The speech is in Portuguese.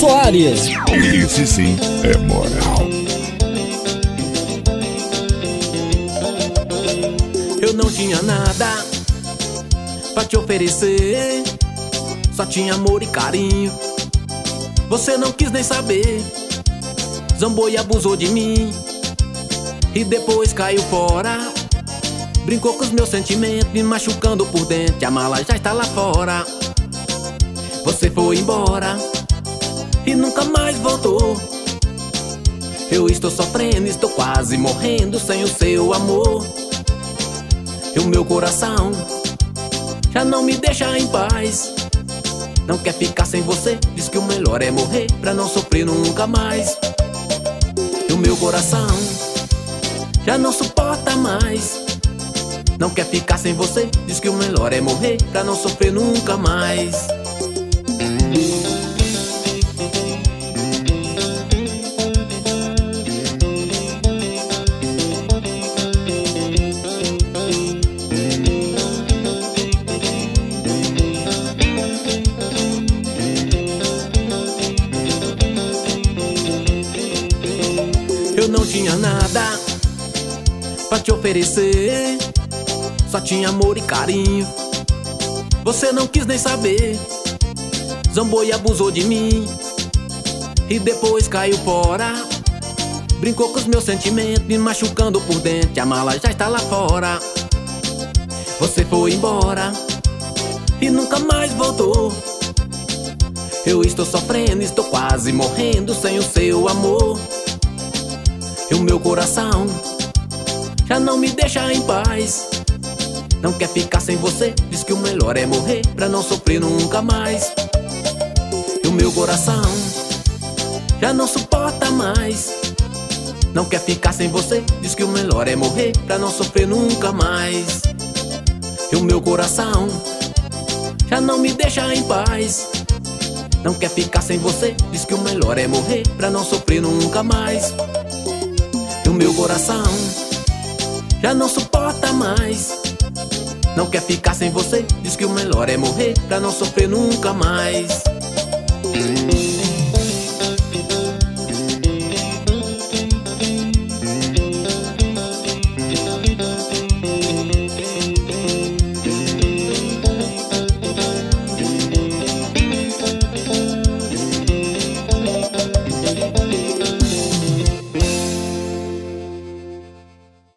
Soares. Esse sim é moral. Eu não tinha nada pra te oferecer, só tinha amor e carinho. Você não quis nem saber, zombou e abusou de mim, e depois caiu fora. Brincou com os meus sentimentos, me machucando por dentro. A mala já está lá fora. Você foi embora e nunca mais voltou. Eu estou sofrendo, estou quase morrendo sem o seu amor. E o meu coração já não me deixa em paz. Não quer ficar sem você, diz que o melhor é morrer pra não sofrer nunca mais. E o meu coração já não suporta mais. Não quer ficar sem você, diz que o melhor é morrer pra não sofrer nunca mais. Eu não tinha nada pra te oferecer, só tinha amor e carinho. Você não quis nem saber, zombou e abusou de mim, e depois caiu fora. Brincou com os meus sentimentos, me machucando por dentro. A mala já está lá fora. Você foi embora e nunca mais voltou. Eu estou sofrendo, estou quase morrendo sem o seu amor. E o meu coração já não me deixa em paz. Não quer ficar sem você, diz que o melhor é morrer pra não sofrer nunca mais. E o meu coração já não suporta mais. Não quer ficar sem você, diz que o melhor é morrer pra não sofrer nunca mais. E o meu coração já não me deixa em paz. Não quer ficar sem você, diz que o melhor é morrer pra não sofrer nunca mais. E o meu coração já não suporta mais. Não quer ficar sem você, diz que o melhor é morrer pra não sofrer nunca mais.